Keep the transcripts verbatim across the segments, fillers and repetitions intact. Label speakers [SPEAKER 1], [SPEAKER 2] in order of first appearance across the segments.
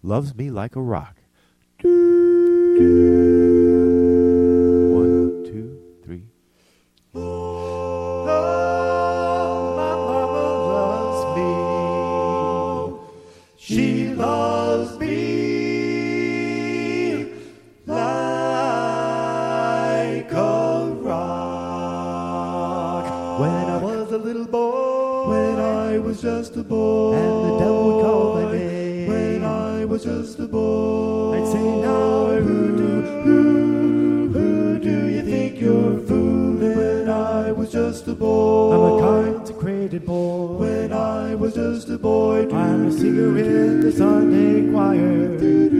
[SPEAKER 1] loves me like a rock. One, two, three.
[SPEAKER 2] Oh, my mama loves me. She loves me like a rock. When I was a little boy, when I was just a boy, and the devil would call my name. When I was just a boy, I'd say, now who do, who, who do you think you're fooling? When I was just a boy, I'm a consecrated boy. When I was just a boy, I'm a singer in the Sunday choir.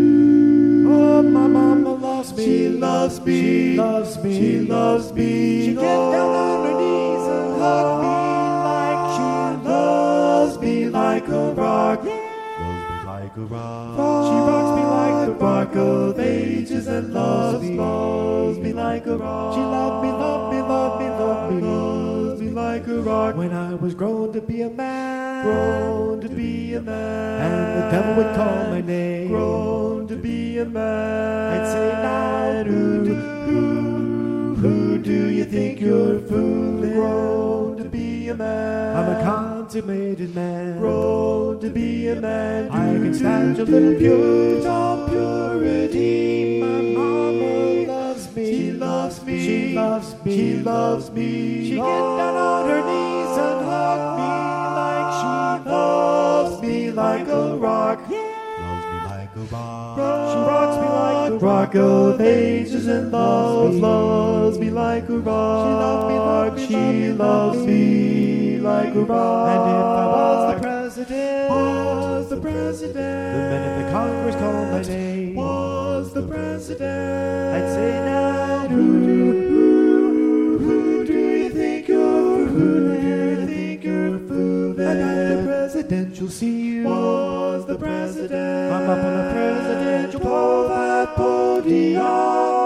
[SPEAKER 2] Oh, my mama loves me. She loves me. She loves me. She loves me. She gets down on her knees and hug me like she loves me like a rock. Yeah. Loves me like a rock. She rocks me like the rock of ages and loves me. Loves me like a rock. She loved me, loved me, loved me, loved me, loves me like a rock. When I was grown to be a man, grown to be a man, and the devil would call my name, grown to be a man, I'd say, now who do, who, who do you think you're fooling? Grown to be a man, I'm a consummated man, grown to be a man. I can stand a little pure, some purity. My mama loves me. She loves me. She loves me. She loves me. She gets down on her knees and hug me like she loves me like a rock. Yeah. Loves me like a rock. She rocks me like the rock of ages and loves, loves me like a rock. She loves me, loves me like a rock. And if I was the president, was the president, the men in the Congress call my name, was the president, I'd say, now who, who, who do you think you're, who do you think you're fooling? I'm at the presidential seal, was the president, I'm up on the presidential pole, that podium. My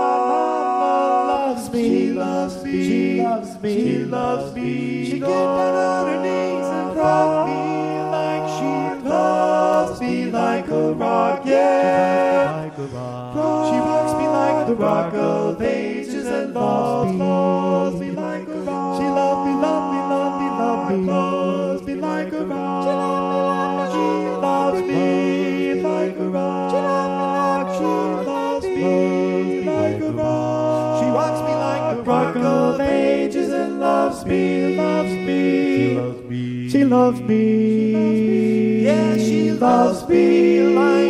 [SPEAKER 2] mama loves me. She loves me. She loves me. She loves me. She gets down on her knees and rocks me like she loves me like a rock. Yeah. Like a rock. She rocks me like the rock of ages and loves, loves me like a rock. She loves me, loves me, loves me, loves me, loves me like a rock. She loves me like a rock. She loves me like a rock. She rocks me like the rock of ages and loves me, loves me. She loves me. She loves me. Yeah, she loves me like